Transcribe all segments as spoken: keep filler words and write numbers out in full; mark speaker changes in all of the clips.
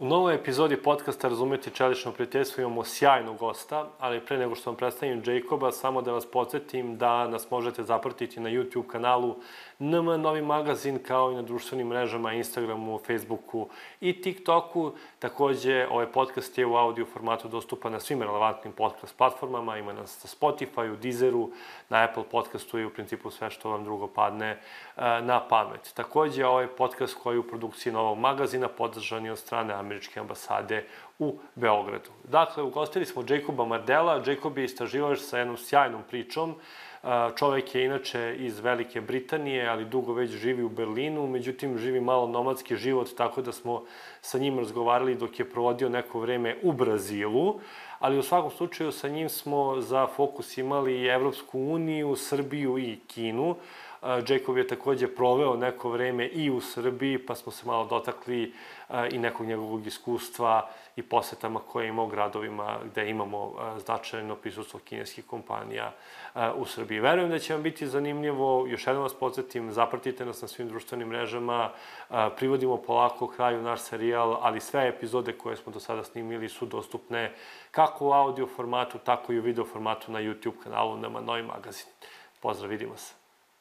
Speaker 1: novoj epizodi podcasta Razumeti čelično prijateljstvo imamo sjajnog gosta, ali pre nego što vam predstavim Jacoba, samo da vas podsjetim da nas možete zapratiti na YouTube kanalu N M Novi magazin, kao i na društvenim mrežama, Instagramu, Facebooku i TikToku. Takođe, ovaj podcast je u audio formatu dostupan na svim relevantnim podcast platformama, ima nas na Spotify, u Deezeru, na Apple podcastu i u principu sve što vam drugo padne na pamet. Takođe, ovaj podcast koji je u produkciji Novog magazina podržan je od strane Američke ambasade u Beogradu. Dakle, ugostili smo Jacoba Mardela. Jacob je istraživač sa jednom sjajnom pričom. Čovek je inače iz Velike Britanije, ali dugo već živi u Berlinu, međutim živi malo nomadski život, tako da smo sa njim razgovarali dok je provodio neko vreme u Brazilu, ali u svakom slučaju sa njim smo za fokus imali i Evropsku uniju, Srbiju i Kinu. Jacob je takođe proveo neko vreme i u Srbiji, pa smo se malo dotakli i nekog njegovog iskustva i posetama koje je imao gradovima gde imamo značajno prisustvo kineskih kompanija u Srbiji. Verujem da će vam biti zanimljivo, još jednom vas podsjetim, zapratite nas na svim društvenim mrežama, privodimo polako kraju naš serijal, ali sve epizode koje smo do sada snimili su dostupne kako u audio formatu, tako i u video formatu na YouTube kanalu N M Novi magazin. Pozdrav, vidimo se.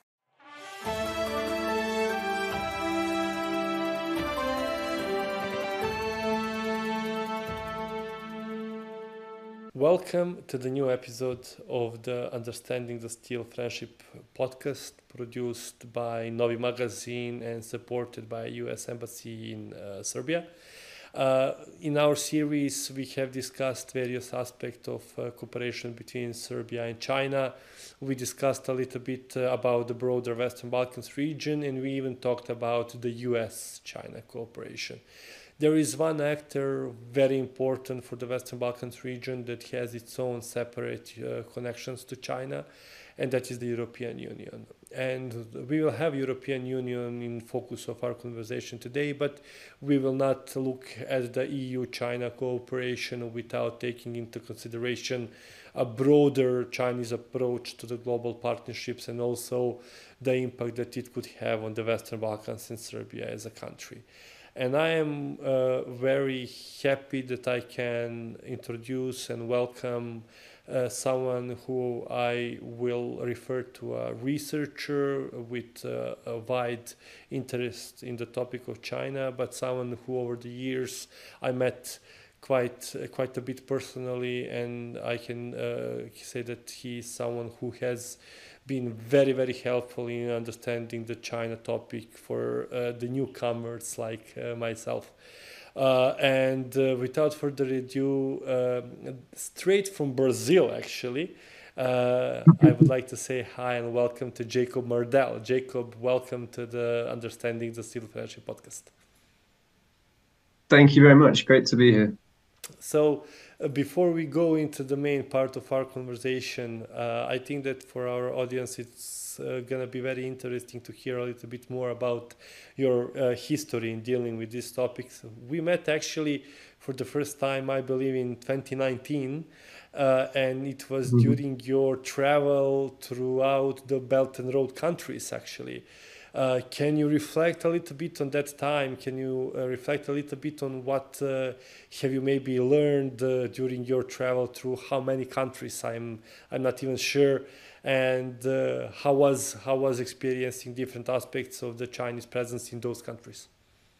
Speaker 1: Welcome to the new episode of the Understanding the Steel Friendship podcast, produced by Novi Magazine and supported by U S Embassy in uh, Serbia. Uh, in our series, we have discussed various aspects of uh, cooperation between Serbia and China. We discussed a little bit uh, about the broader Western Balkans region, and we even talked about the U S China cooperation. There is one actor very important for the Western Balkans region that has its own separate uh, connections to China, and that is the European Union. And we will have European Union in focus of our conversation today, but we will not look at the E U-China cooperation without taking into consideration a broader Chinese approach to the global partnerships and also the impact that it could have on the Western Balkans and Serbia as a country. And I am uh, very happy that I can introduce and welcome uh, someone who I will refer to a researcher with uh, a wide interest in the topic of China, but someone who over the years I met quite uh, quite a bit personally, and I can uh, say that he is someone who has been very, very helpful in understanding the China topic for uh, the newcomers like uh, myself. Uh, and uh, without further ado, uh, straight from Brazil, actually, uh, I would like to say hi and welcome to Jacob Mardel. Jacob, welcome to the Understanding the Steel Friendship podcast.
Speaker 2: Thank you very much. Great to be here.
Speaker 1: So, uh, before we go into the main part of our conversation, uh, I think that for our audience it's uh, going to be very interesting to hear a little bit more about your uh, history in dealing with these topics. We met actually for the first time, I believe, in twenty nineteen, uh, and it was mm-hmm. during your travel throughout the Belt and Road countries, actually. Uh, can you reflect a little bit on that time? Can you uh, reflect a little bit on what uh, have you maybe learned uh, during your travel through how many countries? I'm I'm not even sure. And uh, how was how was experiencing different aspects of the Chinese presence in those countries?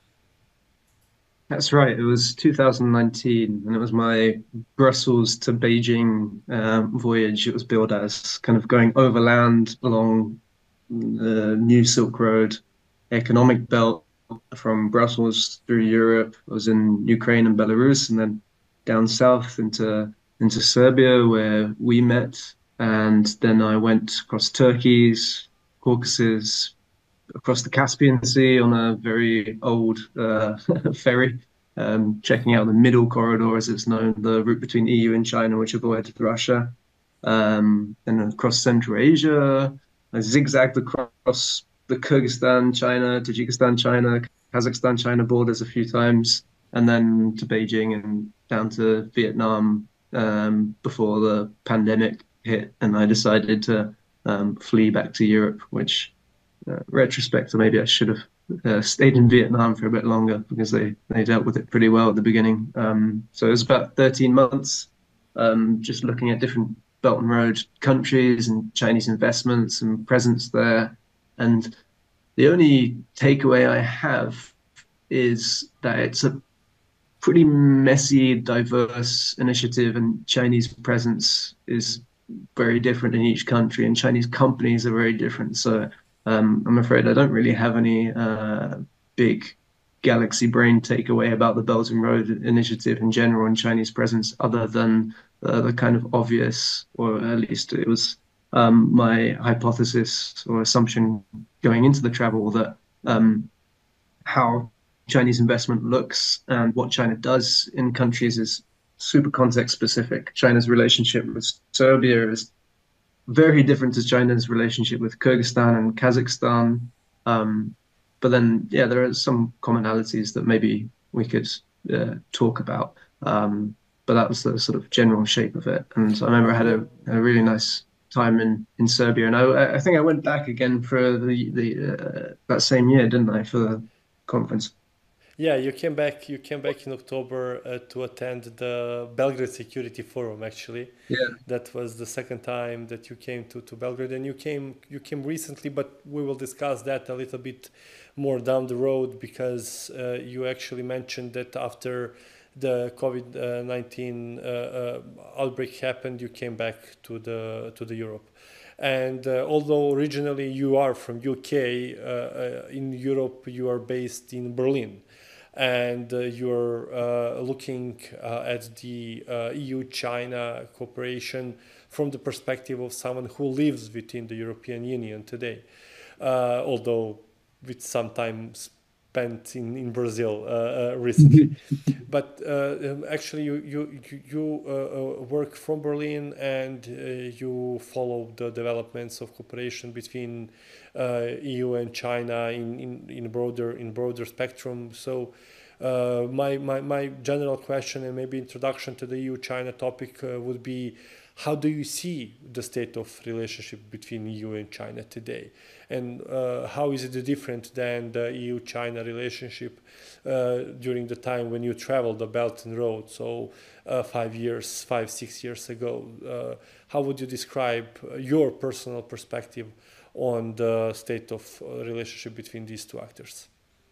Speaker 2: That's right. It was two thousand nineteen, and it was my Brussels to Beijing um, voyage. It was billed as kind of going overland along the New Silk Road economic belt from Brussels through Europe. I was in Ukraine and Belarus, and then down south into into Serbia, where we met. And then I went across Turkey's Caucasus, across the Caspian Sea on a very old uh, ferry, um, checking out the middle corridor, as it's known, the route between E U and China, which avoided Russia. Um, then across Central Asia, I zigzagged across the Kyrgyzstan, China, Tajikistan, China, Kazakhstan, China borders a few times, and then to Beijing and down to Vietnam um, before the pandemic hit, and I decided to um, flee back to Europe, which, uh, retrospect, maybe I should have uh, stayed in Vietnam for a bit longer because they they dealt with it pretty well at the beginning. Um, so it was about thirteen months, um, just looking at different Belt and Road countries and Chinese investments and presence there. And the only takeaway I have is that it's a pretty messy, diverse initiative, and Chinese presence is very different in each country, and Chinese companies are very different. So um, I'm afraid I don't really have any uh, big galaxy brain takeaway about the Belt and Road Initiative in general and Chinese presence, other than uh, the kind of obvious, or at least it was um, my hypothesis or assumption going into the travel that um, how Chinese investment looks and what China does in countries is super context specific. China's relationship with Serbia is very different to China's relationship with Kyrgyzstan and Kazakhstan. Um, but then, yeah, there are some commonalities that maybe we could uh, talk about. Um, but that was the sort of general shape of it. And I remember I had a, a really nice time in, in Serbia, and I, I think I went back again for the the uh, that same year, didn't I, for the conference?
Speaker 1: Yeah, you came back. You came back in October uh, to attend the Belgrade Security Forum. Actually,
Speaker 2: Yeah.
Speaker 1: that was the second time that you came to, to Belgrade, and you came you came recently. But we will discuss that a little bit more down the road because uh, you actually mentioned that after the COVID nineteen uh, uh, outbreak happened, you came back to the to the Europe. And uh, although originally you are from U K, uh, uh, in Europe you are based in Berlin, and uh, you're uh, looking uh, at the uh, E U-China cooperation from the perspective of someone who lives within the European Union today, uh, although with some time spent in, in Brazil uh, uh, recently. But uh, um, actually, you you you, you uh, uh, work from Berlin, and uh, you follow the developments of cooperation between uh, E U and China in, in, in broader in broader spectrum. So. Uh, my, my, my general question and maybe introduction to the E U-China topic uh, would be, how do you see the state of relationship between E U and China today? And uh, how is it different than the E U-China relationship uh, during the time when you traveled the Belt and Road, so uh, five years, five, six years ago? Uh, how would you describe your personal perspective on the state of uh, relationship between these two actors?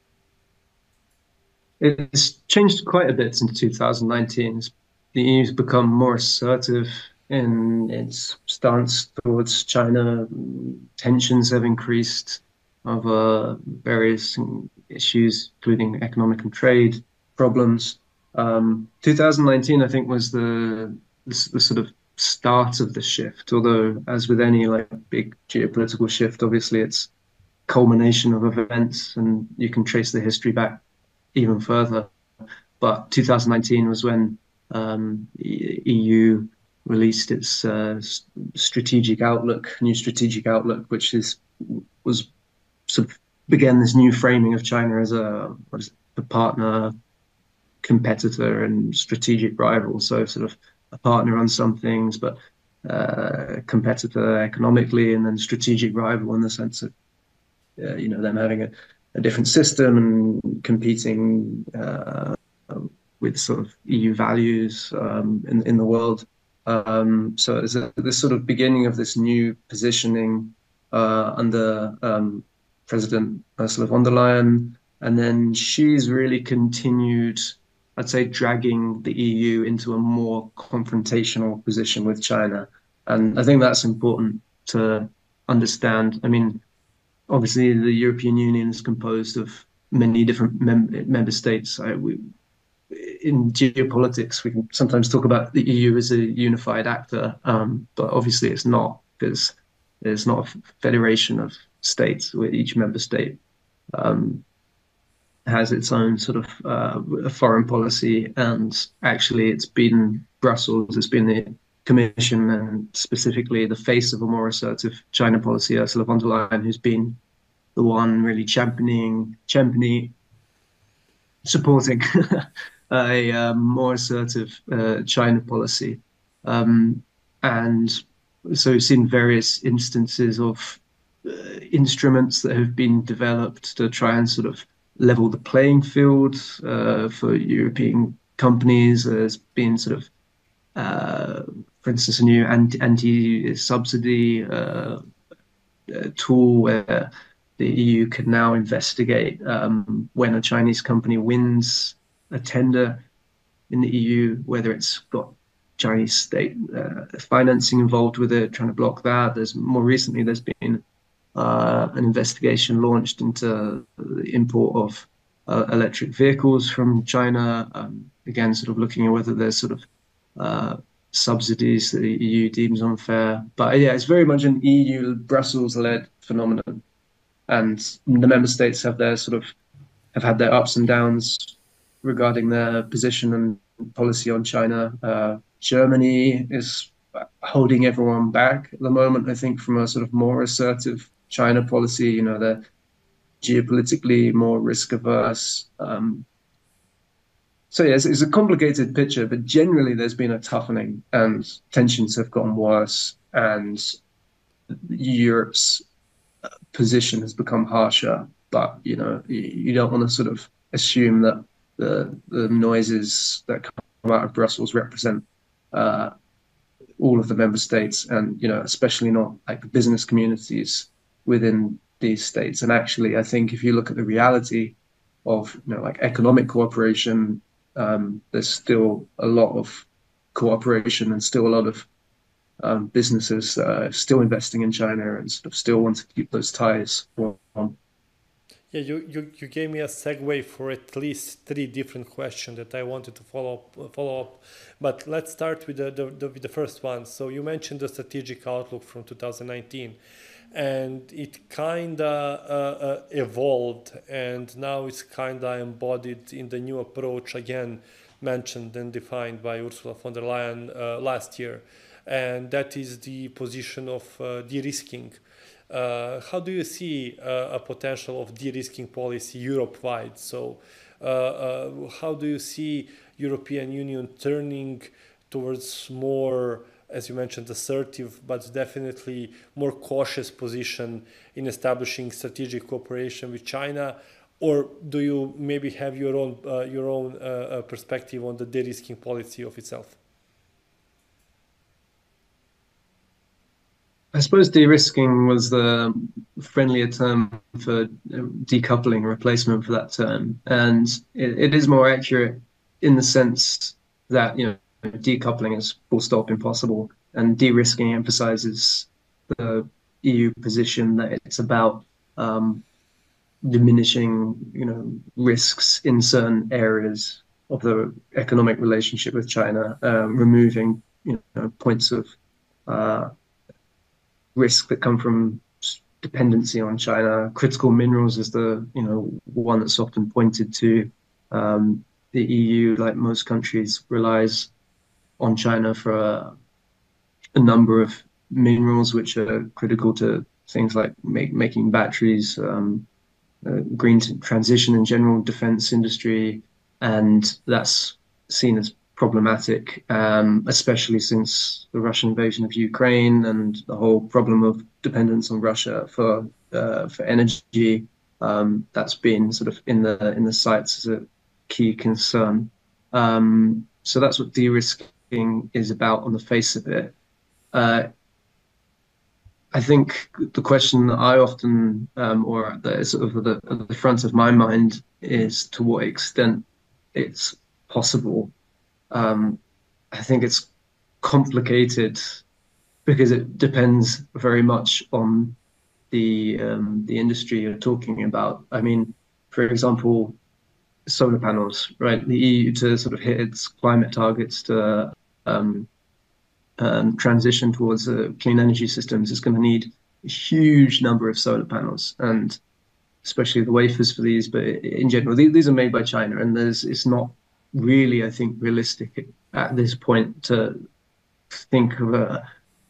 Speaker 2: It's changed quite a bit since two thousand nineteen. The E U's become more assertive in its stance towards China. Tensions have increased over various issues, including economic and trade problems. Um, two thousand nineteen, I think, was the, the the sort of start of the shift. Although, as with any like big geopolitical shift, obviously it's culmination of events, and you can trace the history back even further. But two thousand nineteen was when um, E U released its uh, strategic outlook, new strategic outlook, which is was sort of began this new framing of China as a what is it, a partner, competitor, and strategic rival. So sort of a partner on some things, but uh, competitor economically, and then strategic rival in the sense of uh, you know them having a, a different system and competing uh, with sort of E U values um, in in the world. Um, so it's a, this sort of beginning of this new positioning uh, under um, President Ursula von der Leyen, and then she's really continued, I'd say, dragging the E U into a more confrontational position with China, and I think that's important to understand. I mean, obviously, the European Union is composed of many different mem member states. I, we, in geopolitics, we can sometimes talk about the E U as a unified actor, um, but obviously it's not, because it's not a federation of states where each member state um, has its own sort of uh, foreign policy. And actually, it's been Brussels, it's been the Commission, and specifically the face of a more assertive China policy, Ursula von der Leyen, who's been the one really championing, championing, supporting a um, more assertive uh, China policy. Um, and so we've seen various instances of uh, instruments that have been developed to try and sort of level the playing field uh, for European companies. There's been sort of, uh, for instance, a new anti, anti-subsidy uh, uh, tool where the E U can now investigate um, when a Chinese company wins a tender in the E U, whether it's got Chinese state uh, financing involved with it, trying to block that. There's more recently, there's been uh, an investigation launched into the import of uh, electric vehicles from China. Um, again, sort of looking at whether there's sort of uh, subsidies that the E U deems unfair. But yeah, it's very much an E U Brussels-led phenomenon, and the member states have their sort of have had their ups and downs regarding their position and policy on China. Uh, Germany is holding everyone back at the moment, I think, from a sort of more assertive China policy. You know, they're geopolitically more risk averse. Um, so yeah, it's, it's a complicated picture, but generally there's been a toughening and tensions have gotten worse, and Europe's position has become harsher. But you know, you, you don't want to sort of assume that the the noises that come out of Brussels represent uh, all of the member states, and you know, especially not like the business communities within these states. And actually, I think if you look at the reality of you know like economic cooperation, um, there's still a lot of cooperation and still a lot of um, businesses uh, still investing in China and sort of still want to keep those ties warm.
Speaker 1: Yeah, you, you, you gave me a segue for at least three different questions that I wanted to follow up, follow up. But let's start with the, the, the, with the first one. So you mentioned the strategic outlook from two thousand nineteen, and it kind of uh, uh, evolved, and now it's kind of embodied in the new approach, again, mentioned and defined by Ursula von der Leyen uh, last year. And that is the position of uh, de-risking. Uh, how do you see uh, a potential of de-risking policy Europe-wide? So uh, uh, how do you see European Union turning towards more, as you mentioned, assertive, but definitely more cautious position in establishing strategic cooperation with China? Or do you maybe have your own, uh, your own uh, perspective on the de-risking policy of itself?
Speaker 2: I suppose de-risking was the friendlier term for decoupling, replacement for that term. And it, it is more accurate in the sense that, you know, decoupling is full stop impossible, and de-risking emphasizes the E U position that it's about um, diminishing, you know, risks in certain areas of the economic relationship with China, um, removing, you know, points of uh, risk that come from dependency on China. Critical minerals is the you know one that's often pointed to. Um, the E U, like most countries, relies on China for a, a number of minerals which are critical to things like make, making batteries, um, uh, green transition in general, defense industry, and that's seen as problematic, um, especially since the Russian invasion of Ukraine and the whole problem of dependence on Russia for uh, for energy. Um, that's been sort of in the in the sights as a key concern. Um, so that's what de-risking is about on the face of it. Uh, I think the question that I often, um, or that is sort of the, at the front of my mind, is to what extent it's possible. Um, I think it's complicated because it depends very much on the um, the industry you're talking about. I mean, for example, solar panels, right? The E U, to sort of hit its climate targets, to um, um, transition towards uh, clean energy systems, is going to need a huge number of solar panels, and especially the wafers for these. But in general, these, these are made by China, and there's it's not really, I think, realistic at this point to think of a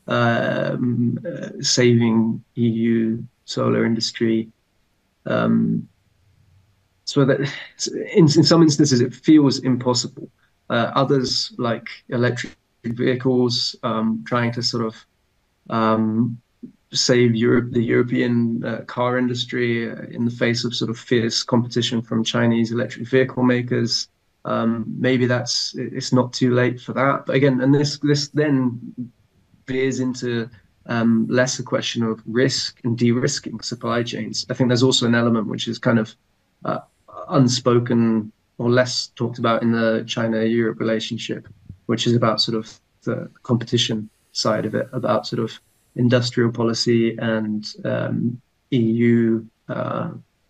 Speaker 2: um, uh, saving E U solar industry. Um, so that in, in some instances it feels impossible. Uh, others, like electric vehicles, um, trying to sort of um, save Europe, the European uh, car industry uh, in the face of sort of fierce competition from Chinese electric vehicle makers. Um, maybe that's it's not too late for that. But again, and this this then veers into um, less a question of risk and de-risking supply chains. I think there's also an element which is kind of uh, unspoken or less talked about in the China-Europe relationship, which is about sort of the competition side of it, about sort of industrial policy and um, E U uh,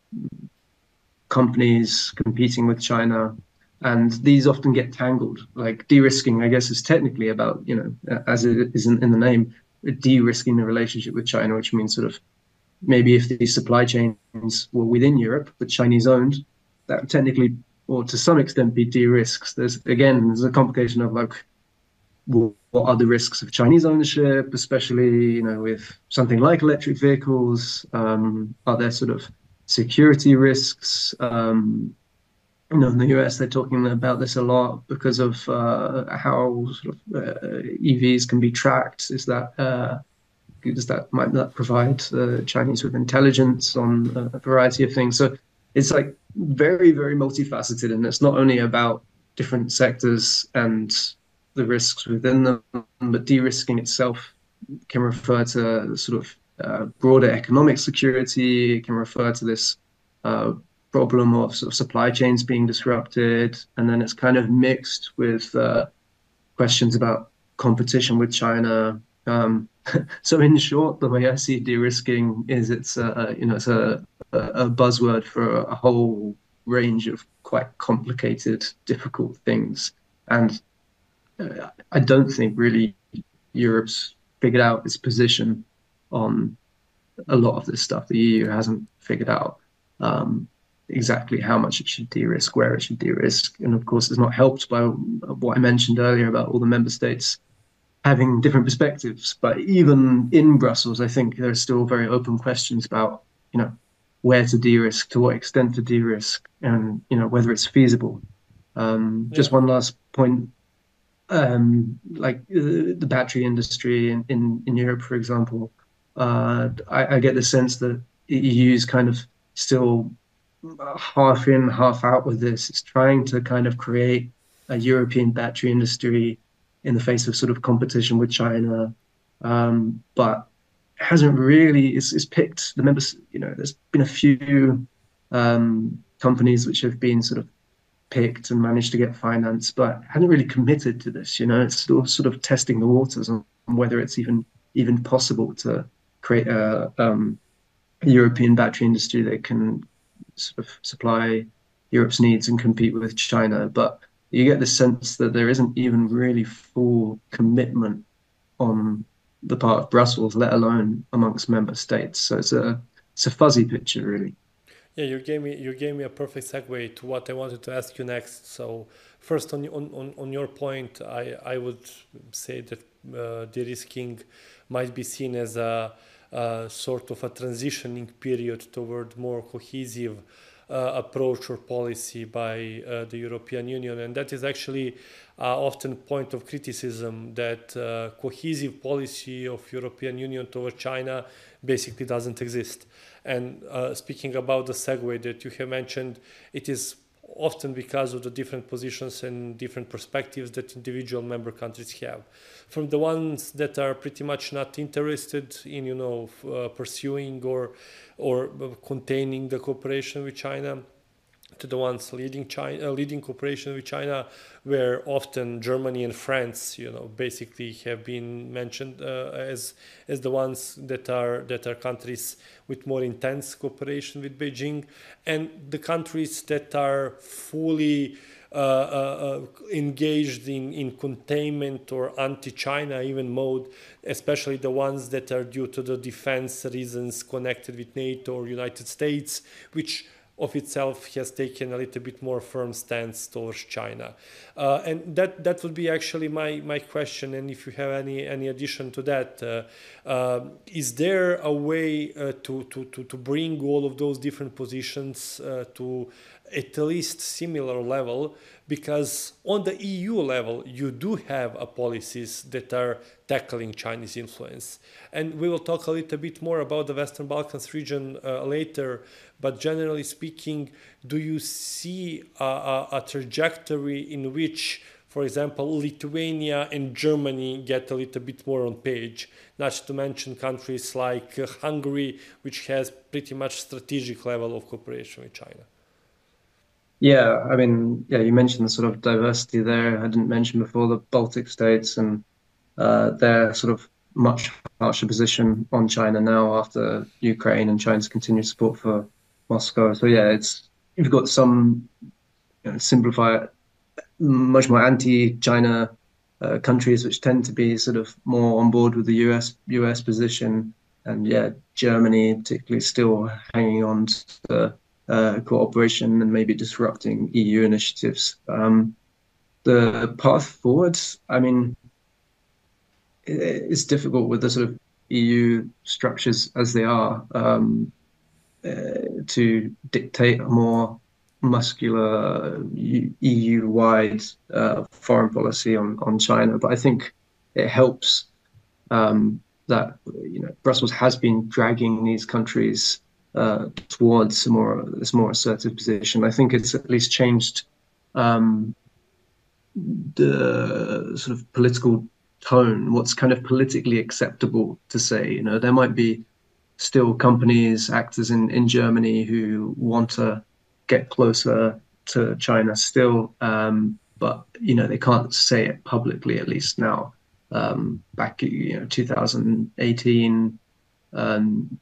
Speaker 2: companies competing with China. And these often get tangled. Like de-risking, I guess, is technically about, you know, as it is in, in the name, de-risking the relationship with China, which means sort of maybe if these supply chains were within Europe, but Chinese owned, that would technically, or to some extent, be de-risks. There's, again, there's a complication of like, well, what are the risks of Chinese ownership, especially, you know, with something like electric vehicles? Um, are there sort of security risks? Um, you know, in the U S, they're talking about this a lot because of uh, how sort of uh, E Vs can be tracked. Is that uh, does that might that provide the Chinese with intelligence on a variety of things? So it's like very, very multifaceted, and it's not only about different sectors and the risks within them, but de-risking itself can refer to sort of uh, broader economic security. It can refer to this uh, problem of sort of supply chains being disrupted, and then it's kind of mixed with uh, questions about competition with China. Um, so, in short, the way I see de-risking is it's a you know it's a, a buzzword for a whole range of quite complicated, difficult things, and uh, I don't think really Europe's figured out its position on a lot of this stuff. The E U hasn't figured out um, exactly how much it should de-risk, where it should de-risk, and of course, it's not helped by what I mentioned earlier about all the member states having different perspectives. But even in Brussels, I think there's still very open questions about, you know, where to de-risk, to what extent to de-risk, and, you know, whether it's feasible. Um,
Speaker 1: Yeah.
Speaker 2: just one last point, um, like uh, the battery industry in, in, in Europe, for example, uh, I, I get the sense that E U is kind of still half in, half out with this. It's trying to kind of create a European battery industry in the face of sort of competition with China, um, but hasn't really. It's, it's picked the members. You know, there's been a few um, companies which have been sort of picked and managed to get finance, but hasn't really committed to this. You know, it's still sort of testing the waters on whether it's even even possible to create a, um, a European battery industry that can sort of supply Europe's needs and compete with China. But you get the sense that there isn't even really full commitment on the part of Brussels, let alone amongst member states. So it's a it's a fuzzy picture, really.
Speaker 1: Yeah, you gave me you gave me a perfect segue to what I wanted to ask you next. So first, on on on, on your point, I I would say that uh, de-risking might be seen as a, a sort of a transitioning period toward more cohesive uh, approach or policy by uh, the European Union, and that is actually uh, often point of criticism that uh, cohesive policy of European Union toward China basically doesn't exist. And uh, speaking about the segue that you have mentioned, it is often because of the different positions and different perspectives that individual member countries have. From the ones that are pretty much not interested in, you know, uh, pursuing or or containing the cooperation with China, to the ones leading China, uh, leading cooperation with China, where often Germany and France, you know, basically have been mentioned uh, as as the ones that are that are countries with more intense cooperation with Beijing, and the countries that are fully uh, uh, engaged in, in containment or anti-China even mode, especially the ones that are due to the defense reasons connected with NATO or United States, which of itself has taken a little bit more firm stance towards China. Uh, and that that would be actually my, my question, and if you have any any addition to that, uh, uh, is there a way uh, to, to, to, to bring all of those different positions uh, to at least similar level, because on the E U level you do have a policies that are tackling Chinese influence, and we will talk a little bit more about the Western Balkans region uh, later. But generally speaking, do you see a, a, a trajectory in which, for example, Lithuania and Germany get a little bit more on page, not to mention countries like uh, Hungary, which has pretty much strategic level of cooperation with China?
Speaker 2: Yeah, I mean, yeah, you mentioned the sort of diversity there. I didn't mention before the Baltic states and uh, their sort of much harsher position on China now after Ukraine and China's continued support for Moscow. So yeah, it's you've got some, you know, simplify it, much more anti-China uh, countries which tend to be sort of more on board with the U S U S position, and yeah, Germany particularly still hanging on to the uh, cooperation and maybe disrupting E U initiatives. Um, the path forward, I mean, it's difficult with the sort of E U structures as they are, um, uh, to dictate a more muscular E U-wide uh, foreign policy on on China. But I think it helps um, that you know Brussels has been dragging these countries uh, towards a more this more assertive position. I think it's at least changed um, the sort of political tone, what's kind of politically acceptable to say. You know, there might be still companies, actors in, in Germany who want to get closer to China still, um, but you know they can't say it publicly, at least now. Um, back you know two thousand eighteen, um,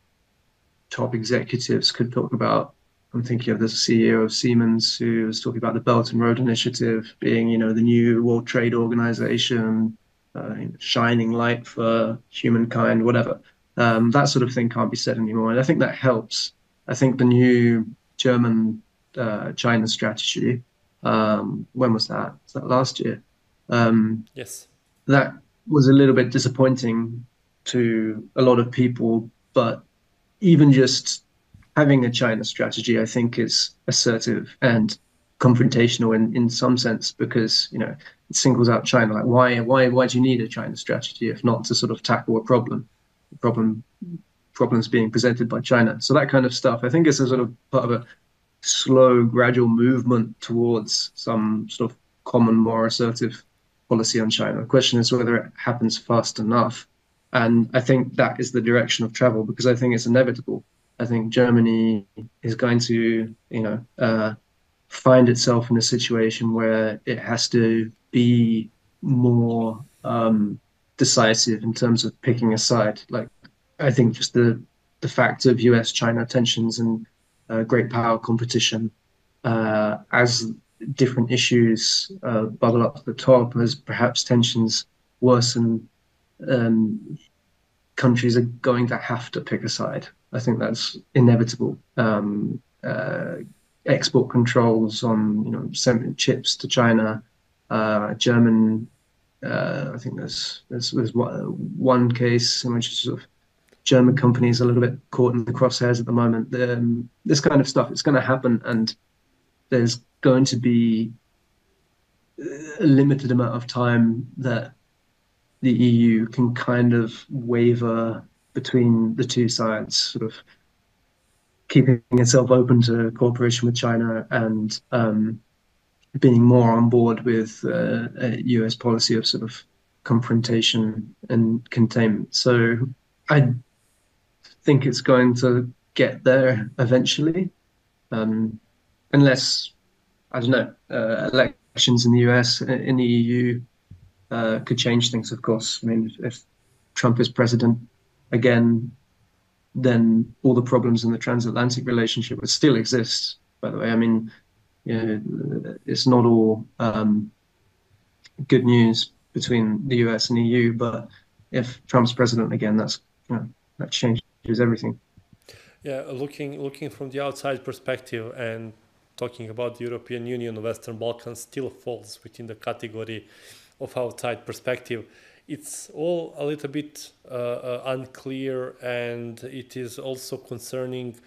Speaker 2: top executives could talk about. I'm thinking of the C E O of Siemens who was talking about the Belt and Road Initiative being, you know, the new World Trade Organization, uh, shining light for humankind, whatever. Um, that sort of thing can't be said anymore, and I think that helps. I think the new German uh, China strategy. Um, when was that? Was that last year? Um,
Speaker 1: Yes.
Speaker 2: that was a little bit disappointing to a lot of people, but even just having a China strategy, I think, is assertive and confrontational in, in some sense because you know it singles out China. Like, why why why do you need a China strategy if not to sort of tackle a problem, problem problems being presented by China? So that kind of stuff, I think, is a sort of part of a slow, gradual movement towards some sort of common, more assertive policy on China. The question is whether it happens fast enough. And I think that is the direction of travel because I think it's inevitable. I think Germany is going to, you know, uh, find itself in a situation where it has to be more um, decisive in terms of picking a side. Like, I think just the the fact of U S China tensions and uh, great power competition uh, as different issues uh, bubble up to the top, as perhaps tensions worsen, um, countries are going to have to pick a side. I think that's inevitable. Um, uh, export controls on you know sending chips to China, uh, German. Uh, I think there's there's there's one case in which sort of German companies are a little bit caught in the crosshairs at the moment. Um, this kind of stuff, it's going to happen, and there's going to be a limited amount of time that the E U can kind of waver between the two sides, sort of keeping itself open to cooperation with China and um, being more on board with uh, a U S policy of sort of confrontation and containment. So I think it's going to get there eventually, um, unless I don't know uh, elections in the U S in the E U uh, could change things. Of course, I mean if Trump is president again, then all the problems in the transatlantic relationship would still exist. By the way, I mean you know, it's not all um, good news between the U S and E U, but if Trump's president again, that's you know, that changes everything.
Speaker 1: Yeah, looking looking from the outside perspective and talking about the European Union, Western Balkans still falls within the category of outside perspective. It's all a little bit uh, uh, unclear, and it is also concerning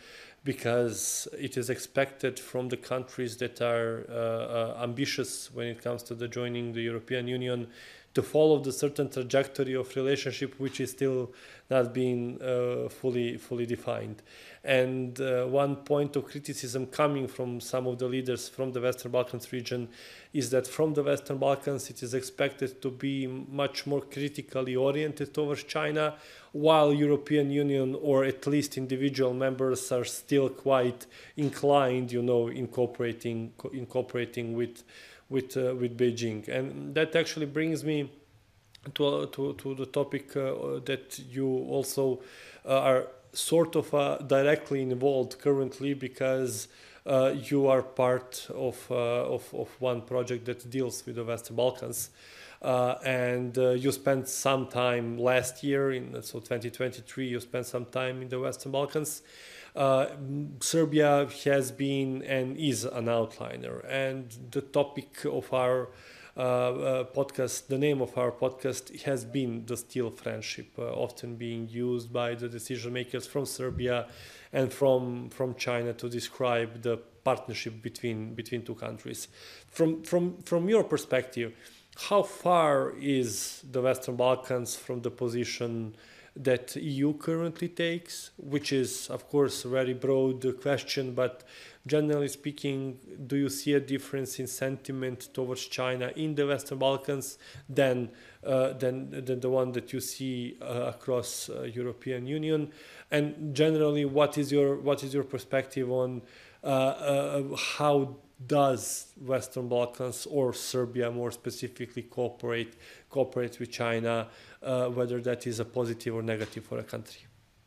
Speaker 1: because it is expected from the countries that are uh, uh, ambitious when it comes to the joining the European Union to follow the certain trajectory of relationship which is still not being uh, fully fully defined. And uh, one point of criticism coming from some of the leaders from the Western Balkans region is that from the Western Balkans it is expected to be much more critically oriented towards China, while European Union or at least individual members are still quite inclined, you know, incorporating incorporating with with uh, with Beijing. And that actually brings me to to, to the topic uh, that you also uh, are sort of uh, directly involved currently, because uh, you are part of, uh, of of one project that deals with the Western Balkans. Uh, and uh, you spent some time last year in so twenty twenty-three. You spent some time in the Western Balkans. Uh, Serbia has been and is an outliner, and the topic of our uh, uh, podcast, the name of our podcast, has been the steel friendship, uh, often being used by the decision makers from Serbia and from from China to describe the partnership between between two countries. From from from your perspective, how far is the Western Balkans from the position that E U currently takes, which is, of course, a very broad question, but generally speaking, do you see a difference in sentiment towards China in the Western Balkans than uh, than, than the one that you see uh, across uh, European Union? And generally, what is your what is your perspective on uh, uh, how does Western Balkans or Serbia more specifically cooperate cooperate with China, uh, whether that is a positive or negative for a country?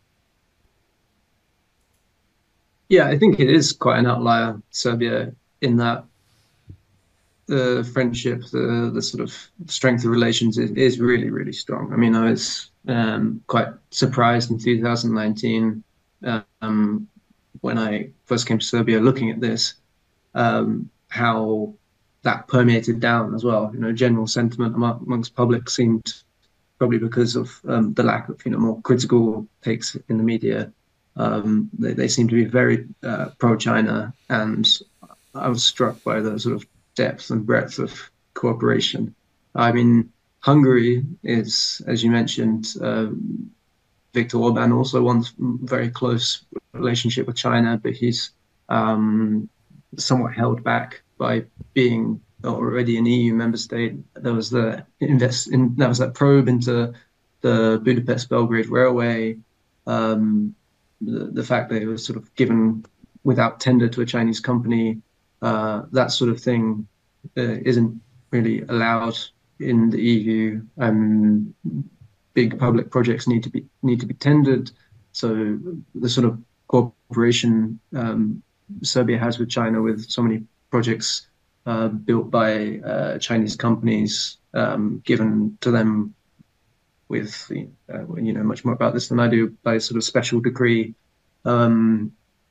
Speaker 2: Yeah, I think it is quite an outlier, Serbia, in that the friendship, the the sort of strength of relations is, is really, really strong. I mean, I was um, quite surprised in two thousand nineteen um, when I first came to Serbia looking at this, um, how that permeated down as well. You know, general sentiment among, amongst public seemed, probably because of um, the lack of, you know, more critical takes in the media. Um, they, they seem to be very uh, pro-China, and I was struck by the sort of depth and breadth of cooperation. I mean, Hungary is, as you mentioned, uh, Viktor Orban also wants very close relationship with China, but he's um, somewhat held back by being already an E U member state. There was the invest in that was that probe into the Budapest-Belgrade railway. Um, the, the fact that it was sort of given without tender to a Chinese company, uh, that sort of thing uh, isn't really allowed in the E U. Um, big public projects need to be need to be tendered. So the sort of cooperation um, Serbia has with China, with so many projects uh, built by uh, Chinese companies, um, given to them with, uh, you know, much more about this than I do, by sort of special decree, um,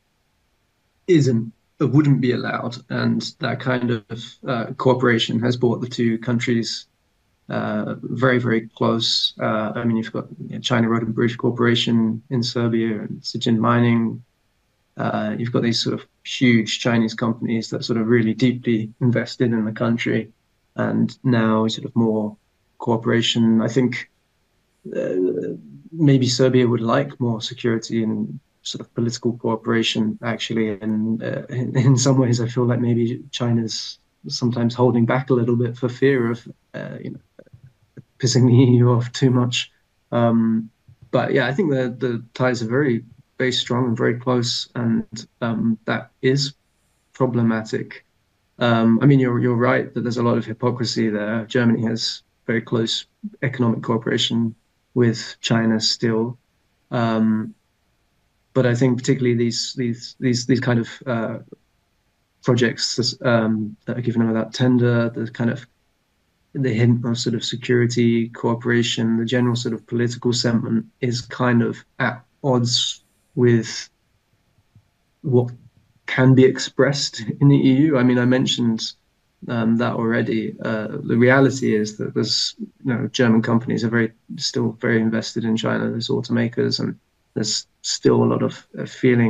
Speaker 2: isn't, it wouldn't be allowed. And that kind of uh, cooperation has brought the two countries uh, very, very close. Uh, I mean, you've got, you know, China Road and Bridge Corporation in Serbia and Zijin Mining. Uh, you've got these sort of huge Chinese companies that sort of really deeply invested in the country, and now sort of more cooperation. I think uh, maybe Serbia would like more security and sort of political cooperation, actually. And uh, in, in some ways, I feel like maybe China's sometimes holding back a little bit for fear of, uh, you know, pissing the E U off too much. Um, but yeah, I think the the ties are very, very strong and very close, and um, that is problematic. Um, I mean, you're you're right that there's a lot of hypocrisy there. Germany has very close economic cooperation with China still, um, but I think particularly these these these these kind of uh, projects um, that are given without tender, the kind of the hint of sort of security cooperation, the general sort of political sentiment is kind of at odds with what can be expressed in the E U. I mean, I mentioned um, that already. Uh, the reality is that there's, you know, German companies are very still very invested in China. There's automakers, and there's still a lot of uh, feeling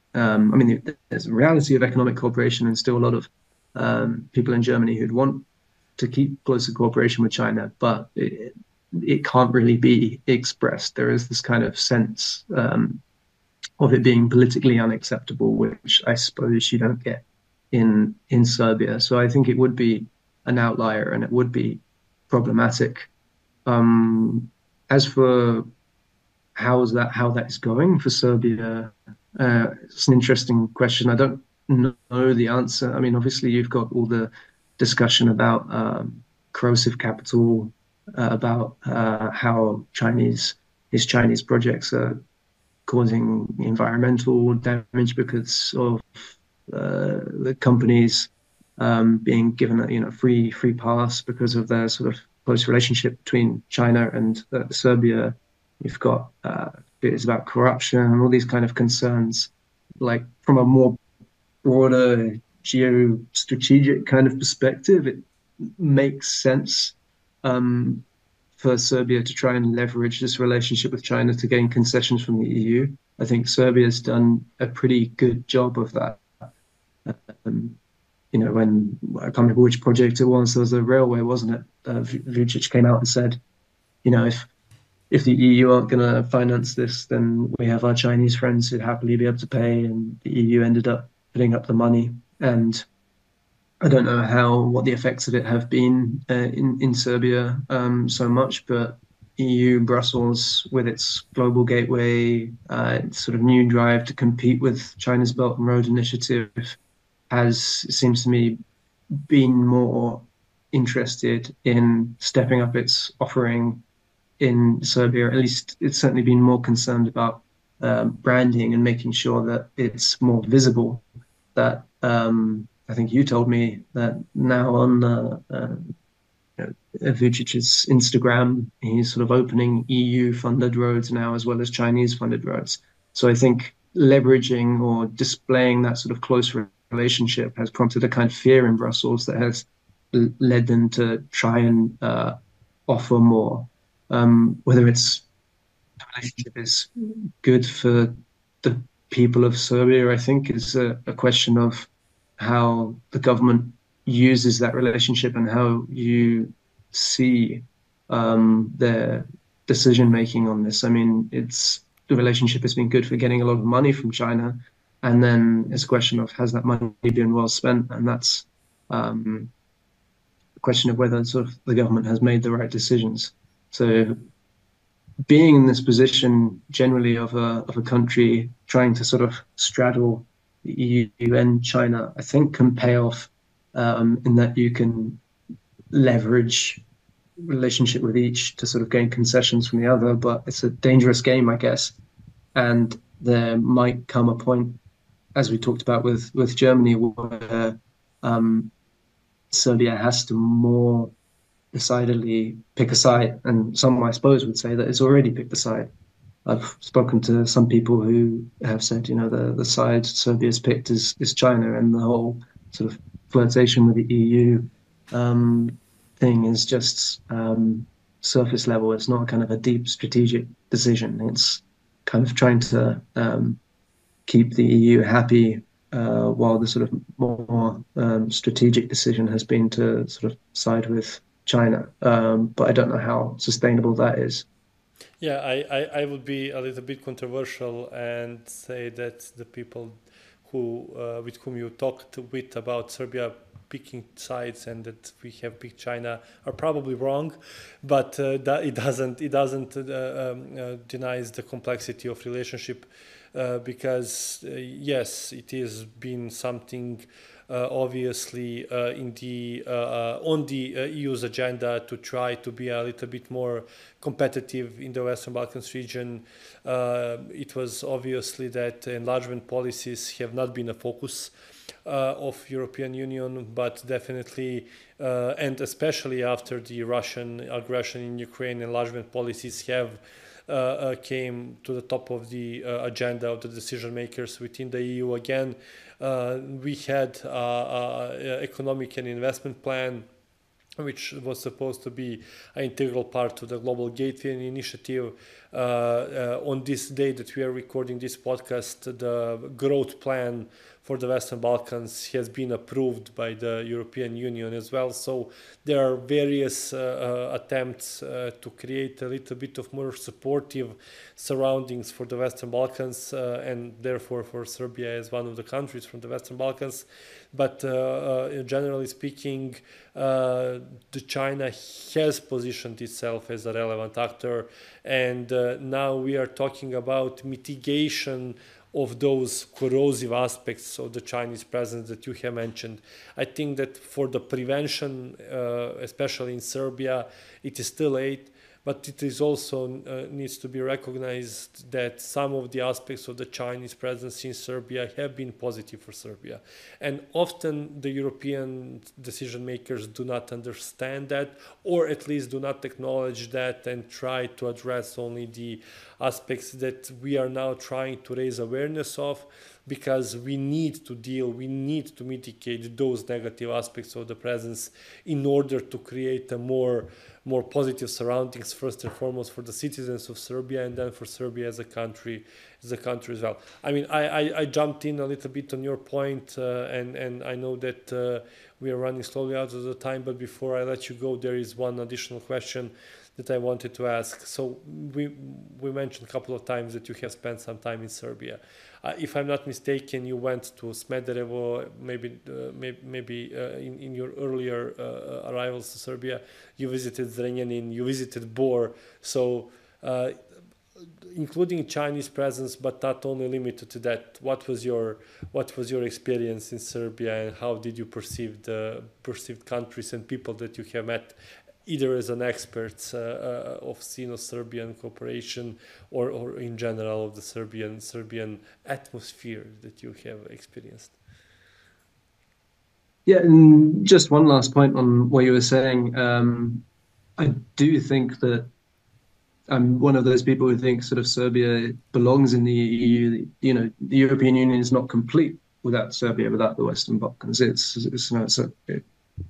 Speaker 2: Um, I mean, there's a reality of economic cooperation, and still a lot of um, people in Germany who'd want to keep closer cooperation with China, but it, it can't really be expressed. There is this kind of sense um, of it being politically unacceptable, which I suppose you don't get in in Serbia. So I think it would be an outlier, and it would be problematic. Um, as for how is that how that is going for Serbia, uh, it's an interesting question. I don't know the answer. I mean, obviously, you've got all the discussion about um, corrosive capital, uh, about uh, how Chinese these Chinese projects are causing environmental damage because of uh, the companies um, being given a you know free free pass because of their sort of close relationship between China and uh, Serbia. You've got uh, fears about corruption and all these kind of concerns, like from a more broader geostrategic kind of perspective, it makes sense um, for Serbia to try and leverage this relationship with China to gain concessions from the E U. I think Serbia's done a pretty good job of that. Um, you know, when I can't remember which project it was, there was a railway, wasn't it? Uh, Vucic came out and said, you know, if if the E U aren't going to finance this, then we have our Chinese friends who'd happily be able to pay. And the E U ended up putting up the money. And I don't know how what the effects of it have been uh, in in Serbia um, so much, but E U Brussels, with its global gateway, uh, its sort of new drive to compete with China's Belt and Road Initiative, has it seems to me been more interested in stepping up its offering in Serbia. At least it's certainly been more concerned about um, branding and making sure that it's more visible. That um, I think you told me that now on uh, uh, you know, Vucic's Instagram, he's sort of opening E U funded roads now as well as Chinese funded roads. So I think leveraging or displaying that sort of close relationship has prompted a kind of fear in Brussels that has led them to try and uh, offer more. Um, whether it's the relationship is good for the people of Serbia, I think, is a, a question of how the government uses that relationship and how you see um, their decision making on this. I mean, it's the relationship has been good for getting a lot of money from China, and then it's a question of has that money been well spent, and that's um, a question of whether sort of the government has made the right decisions. So being in this position generally of a of a country trying to sort of straddle the E U and China, I think can pay off um, in that you can leverage relationship with each to sort of gain concessions from the other. But it's a dangerous game, I guess, and there might come a point, as we talked about with with Germany, where um, Serbia has to more decidedly pick a side, and some, I suppose, would say that it's already picked a side. I've spoken to some people who have said, you know, the the side Serbia's picked is is China, and the whole sort of flirtation with the E U um, thing is just um, surface level. It's not kind of a deep strategic decision. It's kind of trying to um, keep the E U happy, uh, while the sort of more um, strategic decision has been to sort of side with China. Um, but I don't know how sustainable that is.
Speaker 1: Yeah, I, I, I would be a little bit controversial and say that the people who uh, with whom you talked with about Serbia picking sides and that we have picked China are probably wrong, but uh, that it doesn't it doesn't uh, um, uh, denies the complexity of relationship uh, because uh, yes, it has been something uh, obviously uh, in the uh, uh, on the uh, E U's agenda to try to be a little bit more competitive in the Western Balkans region. Uh, it was obviously that enlargement policies have not been a focus uh, of European Union, but definitely, uh, and especially after the Russian aggression in Ukraine, enlargement policies have uh, uh, came to the top of the uh, agenda of the decision makers within the E U again. Uh, we had uh, uh, economic and investment plan which was supposed to be an integral part of the Global Gateway Initiative. Uh, uh, on this day that we are recording this podcast, the growth plan for the Western Balkans has been approved by the European Union as well. So there are various uh, uh, attempts uh, to create a little bit of more supportive surroundings for the Western Balkans uh, and therefore for Serbia as one of the countries from the Western Balkans. But uh, uh, generally speaking, uh, the China has positioned itself as a relevant actor, and uh, now we are talking about mitigation of those corrosive aspects of the Chinese presence that you have mentioned. I think that for the prevention, uh, especially in Serbia, it is still late, but it is also uh, needs to be recognized that some of the aspects of the Chinese presence in Serbia have been positive for Serbia. And often the European decision makers do not understand that, or at least do not acknowledge that, and try to address only the aspects that we are now trying to raise awareness of, because we need to deal, we need to mitigate those negative aspects of the presence in order to create a more more positive surroundings, first and foremost for the citizens of Serbia, and then for Serbia as a country, as a country as well. I mean, I, I, I jumped in a little bit on your point, uh, and, and I know that uh, we are running slowly out of the time, but before I let you go, there is one additional question that I wanted to ask. So we we mentioned a couple of times that you have spent some time in Serbia. Uh, if I'm not mistaken, you went to Smederevo, maybe uh, maybe, maybe uh, in, in your earlier uh, arrivals to Serbia, you visited Zrenjanin, you visited Bor. So uh, including Chinese presence, but not only limited to that, what was your what was your experience in Serbia, and how did you perceive the perceived countries and people that you have met, either as an expert uh, uh, of Sino-Serbian cooperation, or, or in general of the Serbian Serbian atmosphere that you have experienced?
Speaker 2: Yeah, and just one last point on what you were saying. Um, I do think that I'm one of those people who think sort of Serbia belongs in the E U. You know, the European Union is not complete without Serbia, without the Western Balkans. It's, it's, you know, it's a, it,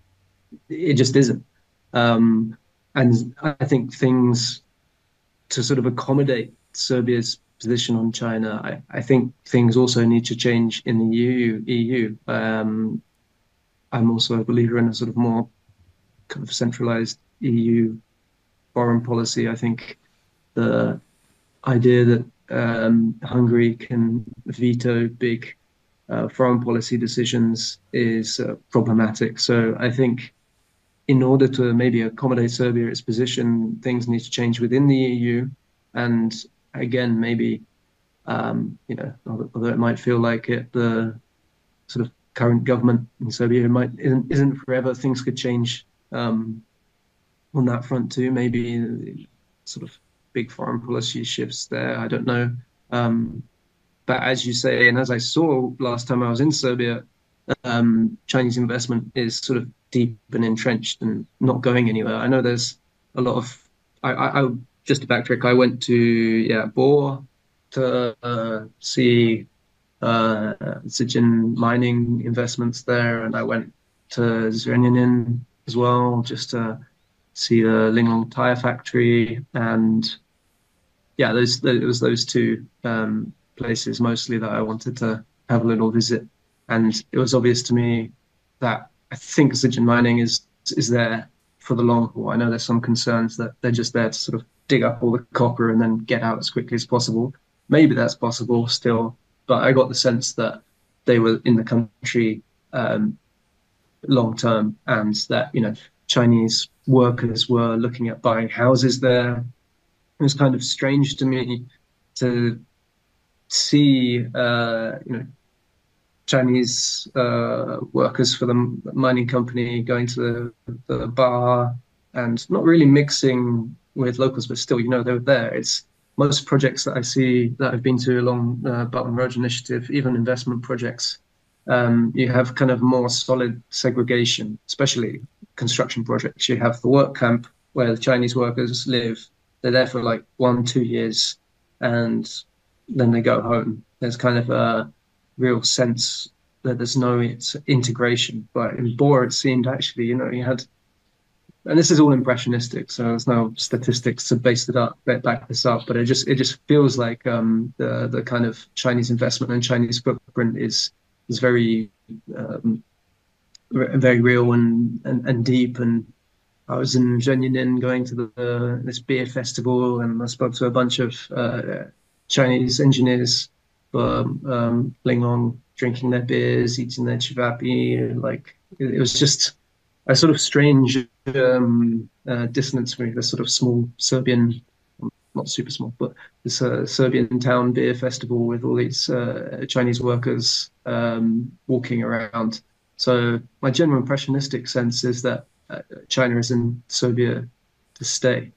Speaker 2: it just isn't. Um, and I think things to sort of accommodate Serbia's position on China, I, I think things also need to change in the E U. Um, I'm also a believer in a sort of more kind of centralized E U foreign policy. I think the idea that um, Hungary can veto big uh, foreign policy decisions is uh, problematic. So I think in order to maybe accommodate Serbia, its position, things need to change within the E U. And again, maybe, um, you know, although it might feel like it, the sort of current government in Serbia might isn't, isn't forever, things could change um, on that front too. Maybe sort of big foreign policy shifts there. I don't know. Um, but as you say, and as I saw last time I was in Serbia, um, Chinese investment is sort of deep and entrenched and not going anywhere. I know there's a lot of, I, I, I just to backtrack, I went to, yeah, Bor to uh, see uh, Zijin mining investments there. And I went to Zrenjanin as well, just to see the Linglong tire factory. And yeah, those, it was those two um, places mostly that I wanted to have a little visit. And it was obvious to me that I think Zijin mining is is there for the long haul. I know there's some concerns that they're just there to sort of dig up all the copper and then get out as quickly as possible. Maybe that's possible still, but I got the sense that they were in the country um, long term, and that, you know, Chinese workers were looking at buying houses there. It was kind of strange to me to see, uh, you know, Chinese uh, workers for the mining company going to the, the bar and not really mixing with locals, but still, you know, they were there. It's most projects that I see that I've been to along uh, Belt and Road Initiative, even investment projects, um, you have kind of more solid segregation, especially construction projects. You have the work camp where the Chinese workers live. They're there for like one, two years, and then they go home. There's kind of a real sense that there's no it's integration. But in Bor, it seemed actually, you know, you had and this is all impressionistic, so there's no statistics to base it up, back this up. But it just it just feels like um, the the kind of Chinese investment and Chinese footprint is is very um, very real and, and and deep. And I was in Zhenjiang going to the this beer festival, and I spoke to a bunch of uh, Chinese engineers um, um, Linglong, drinking their beers, eating their chivapi. Like it, it was just a sort of strange um, uh, dissonance for me. This sort of small Serbian, not super small, but this uh, Serbian town beer festival with all these uh, Chinese workers um, walking around. So my general impressionistic sense is that uh, China is in Serbia to stay.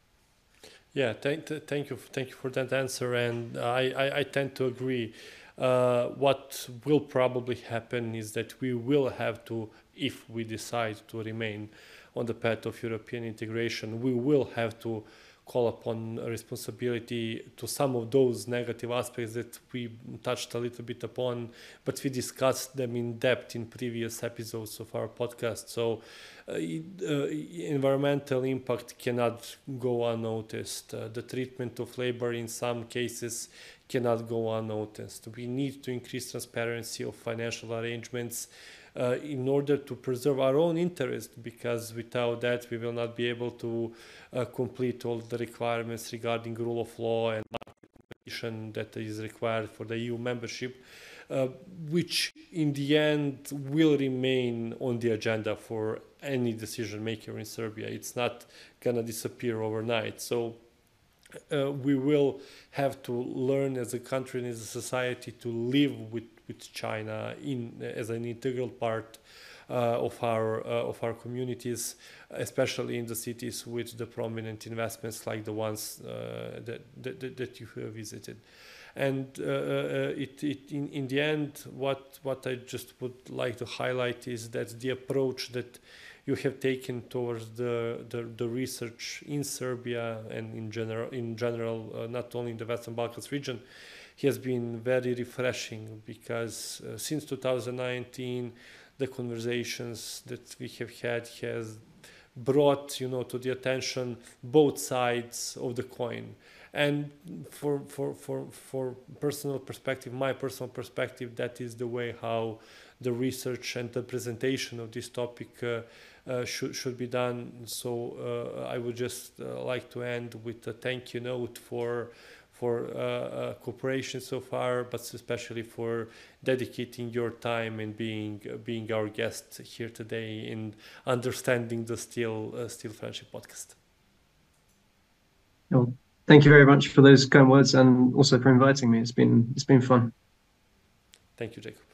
Speaker 1: Yeah, thank, thank you, thank you for that answer, and I, I, I tend to agree. Uh, what will probably happen is that we will have to, if we decide to remain on the path of European integration, we will have to call upon responsibility to some of those negative aspects that we touched a little bit upon, but we discussed them in depth in previous episodes of our podcast. So uh, uh, environmental impact cannot go unnoticed. Uh, the treatment of labor in some cases cannot go unnoticed. We need to increase transparency of financial arrangements uh, in order to preserve our own interest, because without that we will not be able to uh, complete all the requirements regarding rule of law and competition that is required for the E U membership, uh, which in the end will remain on the agenda for any decision maker in Serbia. It's not gonna disappear overnight. So uh, we will have to learn as a country and as a society to live with, with China in as an integral part uh, of our uh, of our communities, especially in the cities with the prominent investments like the ones uh, that, that that you have visited. And uh, uh, it, it in, in the end, what what I just would like to highlight is that the approach that you have taken towards the, the, the research in Serbia and in general, in general, uh, not only in the Western Balkans region, has been very refreshing, because uh, since two thousand nineteen, the conversations that we have had has brought, you know, to the attention both sides of the coin. And for for for for personal perspective, my personal perspective, that is the way how the research and the presentation of this topic uh, uh, should should be done. So uh, I would just uh, like to end with a thank you note for for uh, uh, cooperation so far, but especially for dedicating your time and being uh, being our guest here today in understanding the Steel uh, Steel Friendship podcast.
Speaker 2: Well, thank you very much for those kind words, and also for inviting me. It's been it's been fun.
Speaker 1: Thank you, Jacob.